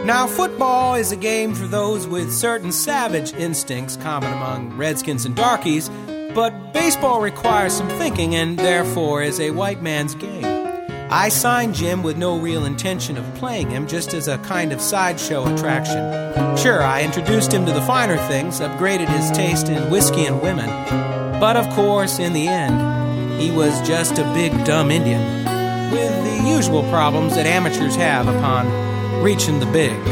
Now, football is a game for those with certain savage instincts common among redskins and darkies, but baseball requires some thinking and therefore is a white man's game. I signed Jim with no real intention of playing him, just as a kind of sideshow attraction. Sure, I introduced him to the finer things, upgraded his taste in whiskey and women, but of course, in the end, he was just a big dumb Indian, with the usual problems that amateurs have upon reaching the bigs.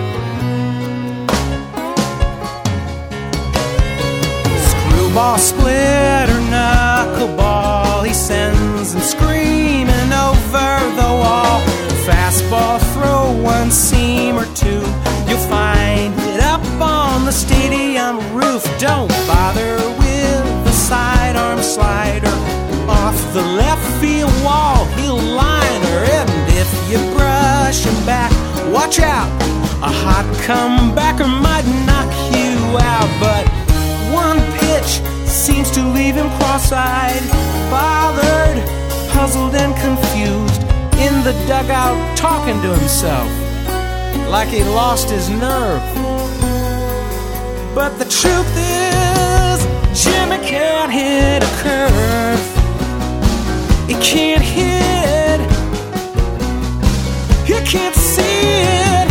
Screwball, split, or knuckleball, he sends them screaming over the wall. Fastball, throw one seam or two, you'll find it up on the stadium roof. Don't bother with the sidearm slider off the left field wall, he'll line her. And if you brush him back, watch out, a hot comebacker might knock you out. But one pitch seems to leave him cross-eyed, bothered, puzzled and confused, in the dugout talking to himself like he lost his nerve. But the truth is, Jimmy can't hit a curve. He can't hit, he can't see it,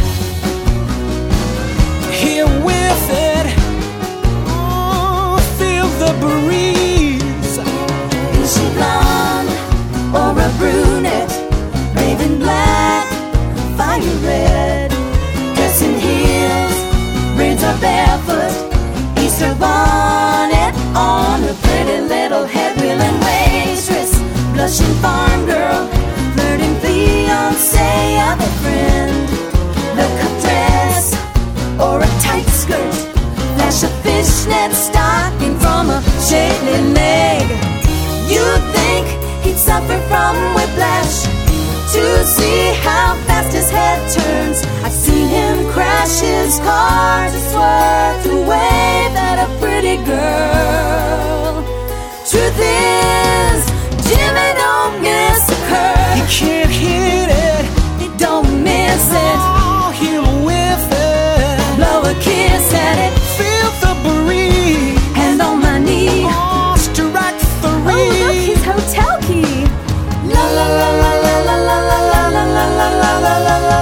here with it, oh, feel the breeze. Is she blonde or a brunette, raven black, fire red, dressed in heels, braids are barefoot, Easter bonnet on her pretty little head, wheeling waitress, blushing farm girl, flirting fiancé of a friend, the cut dress or a tight skirt, flash a fishnet stocking from a shapely leg. You'd think he'd suffer from whiplash to see how fast his head turns. I've seen him crash his car to swerve to wave at a pretty girl. Truth is, Jimmy don't miss a curve. He can't hit it, He don't miss it. oh, he'll whiff it, Blow a kiss at it, feel the breeze, hand on my knee. oh, strike three. Oh, look, his hotel key. La la la la la la la la la la la la la la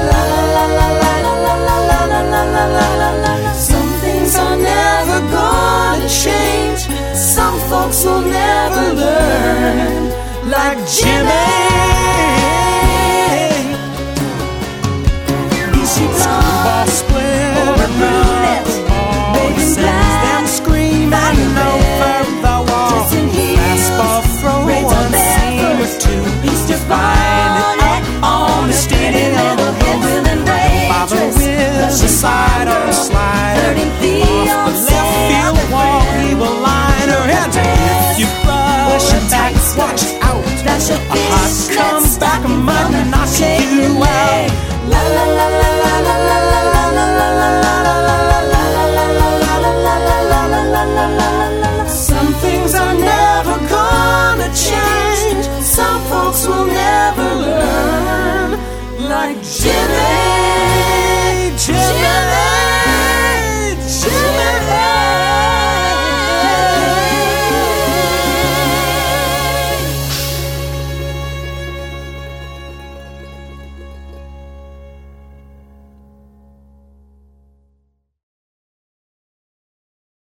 la. Some things are never gonna change. Some folks will never learn. Like Jimmy. Is she Screwball, blonde split, or a brunette, knuckleball, he raven sends black, them screaming fire over red, the wall. dressed in heels, Fastball, throw braids are one seam or barefoot, two, Easter find it bonnet on the stadium little head, wheeling bother waitress, with the blushing side farm or girl, slider flirting off the fiancé left field of a wall, friend, he will line her. And if you brush or a it back, tight skirt, watch out, flash a a hot fishnet comeback stocking might from a knock shapely you leg. out. La la la la la la la la la la la la la la. Some things are never gonna change. Some folks will never learn. Like Jimmy.